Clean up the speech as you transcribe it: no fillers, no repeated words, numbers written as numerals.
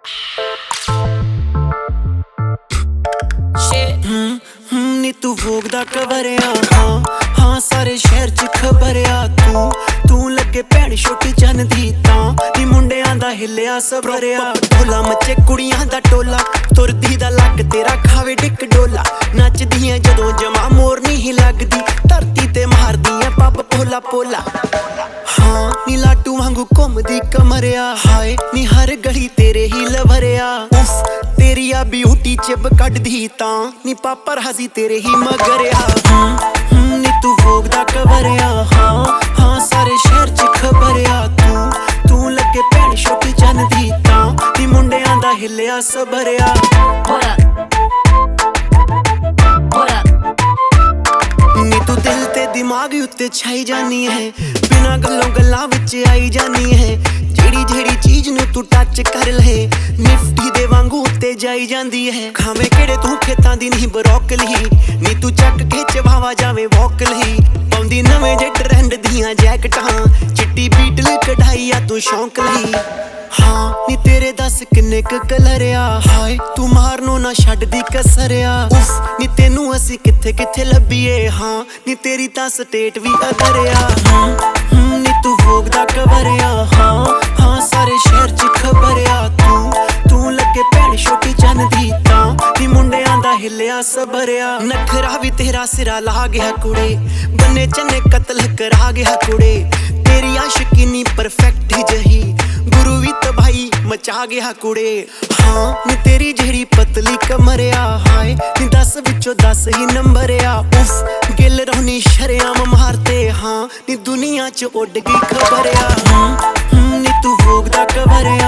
ਨੀ ਤੂੰ ਵੋਗ ਦਾ ਕਵਰ ਆ, ਹਾਂ ਹਾਂ ਸਾਰੇ ਸ਼ਹਿਰ ਚ ਖਬਰ ਆ। ਤੂੰ ਲੱਗੇ ਭੈਣ ਛੋਟੀ ਚੰਨ ਦੀ ਤਾਂ ਨੀ ਮੁੰਡਿਆਂ ਦਾ ਹਿੱਲਿਆ ਸਬਰਿਆ। ਢੋਲਾ ਮੱਚੇ ਕੁੜੀਆਂ ਦਾ ਟੋਲਾ, ਤੁਰਦੀ ਦਾ ਲੱਕ ਤੇਰਾ ਖਾਵੇ ਡਿੱਕ ਡੋਲਾ। ਨੱਚਦੀਆਂ ਜਦੋਂ ਜਮਾ ਮੋਰ ਨਹੀਂ ਲੱਗਦੀ, ਧਰਤੀ ਤੇ ਮਾਰਦੀਆਂ ਪੱਬ ਪੋਲਾ ਪੋਲਾ। ਹਾਂ ਨੀ ਲਾਟੂ ਵਾਂਗੂ ਘੁੰਮਦੀ ਕਮਰਿਆ, ਹਾਏ ਨੀ ਹਰ ਗਲੀ ਤੇਰੇ ਹੀ ਲਵਰਿਆ। ਉਫ ਤੇਰੀ ਆ ਬਿਊਟੀ ਚਿਬ ਕੱਢਦੀ ਤਾਂ ਨੀ ਪਾਪਰ ਹਸੀ ਤੇਰੇ ਹੀ ਮਗਰਿਆ। ਨੀ ਤੂੰ ਵੋਗ ਦਾ ਕਵਰ ਆ, ਹਾਂ ਹਾਂ ਸਾਰੇ ਸ਼ਹਿਰ ਚ ਖਬਰ ਆ। ਤੂੰ ਲੱਗੇ ਭੈਣ ਛੋਟੀ ਚੰਨ ਦੀ ਤਾਂ ਨੀ ਮੁੰਡਿਆਂ ਦਾ ਹਿੱਲਿਆ ਸਬਰਿਆ। ਨੀ ਤੂੰ ਦਿਲ ਤੇ ਦਿਮਾਗ ਉੱਤੇ ਛਾਈ ਜਾਨੀ ਹੈ, ਬਿਨਾਂ ਗੱਲੋਂ ਗੱਲਾਂ ਵਿੱਚ ਆਈ ਜਾਨੀ ਹੈ। ਜਿਹੜੀ ਚੀਜ਼ ਨੂੰ ਤੂੰ ਟੱਚ ਕਰ ਲਏ, ਨਿਫਟੀ ਦੇ ਵਾਂਗੂ ਉੱਤੇ ਜਾਈ ਜਾਂਦੀ ਹੈ। ਖਾਵੇਂ ਕਿਹੜੇ ਤੂੰ ਖੇਤਾਂ ਦੀ ਨਹੀਂ ਬਰੋਕਲੀ, ਨੀ ਤੂੰ ਚੱਕ ਕੇ ਚਵਾਵਾ ਜਾਵੇਂ ਵੋਕਲੀ। ਪਾਉਂਦੀ ਨਵੇਂ ਜੇ ਟਰੈਂਡ ਦੀਆਂ ਜੈਕਟਾਂ, ਚਿੱਟੀ ਬੀਟਲ ਕਢਾਈ ਆ ਤੂੰ ਸ਼ੌਂਕ ਲਈ। ਹਾਂ ਨੀ ਤੇਰੇ ਦੱਸ ਕਿੰਨੇ ਕੁ ਕਲਰ ਆ, ਹਾਏ ਤੂੰ ਮਾਰਨੋਂ ਨਾ ਛੱਡਦੀ ਕਸਰਿਆ। ਉਫ ਨੀ ਤੈਨੂੰ ਅਸੀਂ ਕਿੱਥੇ ਕਿੱਥੇ ਲੱਭੀਏ, ਹਾਂ ਨੀ ਤੇਰੀ ਤਾਂ ਸਟੇਟ ਵੀ ਅਦਰ ਆ। ਨੀ ਤੂੰ ਵੋਗ ਦਾ ਕਵਰ ਆ, ਹਾਂ ਹਾਂ ਸਾਰੇ ਸ਼ਹਿਰ ਚ ਖਬਰ ਆ। ਤੂੰ ਲੱਗੇ ਭੈਣ ਛੋਟੀ ਚੰਨ ਦੀ ਤਾਂ ਨੀ ਮੁੰਡਿਆਂ ਦਾ ਹਿੱਲਿਆ ਸਬਰਿਆ। ਨਖਰਾ ਵੀ ਤੇਰਾ ਸਿਰਾ ਲਾ ਗਿਆ ਕੁੜੇ, ਬੰਨੇ ਚੰਨੇ ਕਤਲ ਕਰਾ ਗਿਆ ਕੁੜੇ। ਤੇਰੀ ਆਸ਼ਿਕੀ ਨੀ ਪਰਫੈਕਟ ਜਹੀ, ਗੁਰੂ ਵੀ ਤਬਾਹੀ ਮਚਾ ਗਿਆ ਕੁੜੇ। ਹਾਂ ਨੀ ਤੇਰੀ ਜਿਹੜੀ ਪਤਲੀ ਕਮਰਿਆ, ਹਾਏ ਨੀ 10 ਵਿੱਚੋਂ 10 ਹੀ ਨੰਬਰ ਆ। ਉਫ ਗਿੱਲ ਰੋਣੀ ਸ਼ਰਿਆਮ ਮਾਰਤੇ, ਹਾਂ ਨੀ ਦੁਨੀਆ ਚ ਉੱਡ ਗਈ ਖਬਰ ਆ। ਨੀ ਤੂੰ ਵੋਗ ਦਾ ਕਵਰ ਆ,